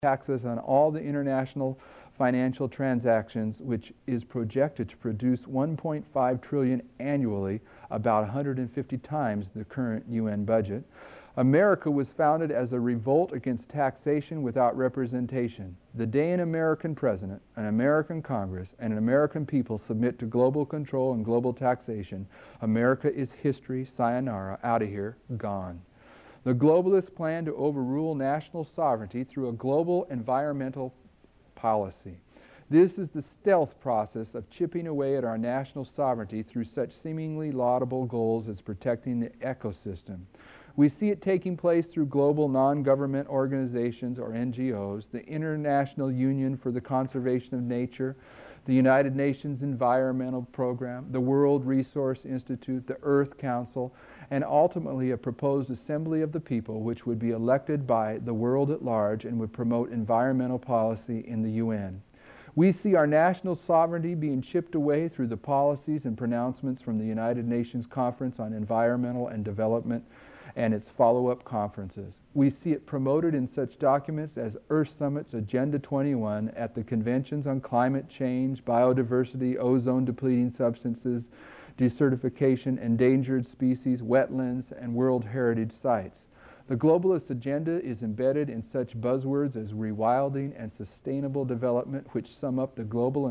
taxes on all the international financial transactions, which is projected to produce 1.5 trillion annually, about 150 times the current UN budget. America was founded as a revolt against taxation without representation. The day an American president, an American Congress, and an American people submit to global control and global taxation, America is history, sayonara, out of here, gone. The globalists plan to overrule national sovereignty through a global environmental policy. This is the stealth process of chipping away at our national sovereignty through such seemingly laudable goals as protecting the ecosystem. We see it taking place through global non-government organizations, or NGOs, the International Union for the Conservation of Nature, the United Nations Environmental Program, the World Resource Institute, the Earth Council, and ultimately a proposed assembly of the people which would be elected by the world at large and would promote environmental policy in the UN. We see our national sovereignty being chipped away through the policies and pronouncements from the United Nations Conference on Environmental and Development and its follow-up conferences. We see it promoted in such documents as Earth Summit's Agenda 21 at the conventions on climate change, biodiversity, ozone-depleting substances, desertification, endangered species, wetlands, and World Heritage Sites. The globalist agenda is embedded in such buzzwords as rewilding and sustainable development, which sum up the global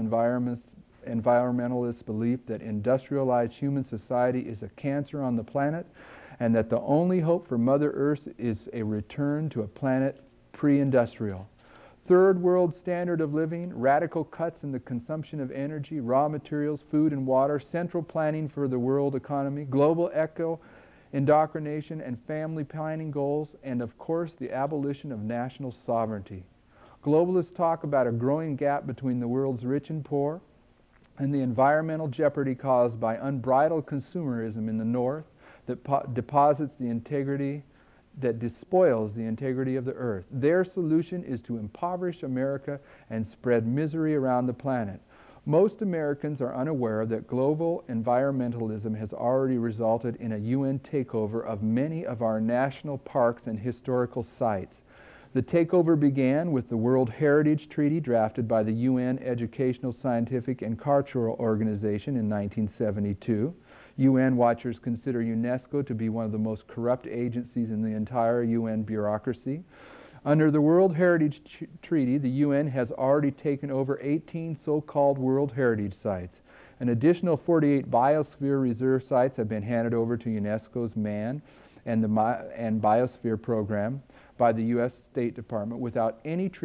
environmentalist belief that industrialized human society is a cancer on the planet and that the only hope for Mother Earth is a return to a planet pre-industrial. Third world standard of living, radical cuts in the consumption of energy, raw materials, food and water, central planning for the world economy, global eco-indoctrination and family planning goals, and of course the abolition of national sovereignty. Globalists talk about a growing gap between the world's rich and poor and the environmental jeopardy caused by unbridled consumerism in the north that despoils the integrity of the earth. Their solution is to impoverish America and spread misery around the planet. Most Americans are unaware that global environmentalism has already resulted in a UN takeover of many of our national parks and historical sites. The takeover began with the World Heritage Treaty drafted by the UN Educational, Scientific, and Cultural Organization in 1972. UN watchers consider UNESCO to be one of the most corrupt agencies in the entire UN bureaucracy. Under the World Heritage Treaty, the UN has already taken over 18 so-called World Heritage Sites. An additional 48 biosphere reserve sites have been handed over to UNESCO's MAN and Biosphere Program by the U.S. State Department without any treaty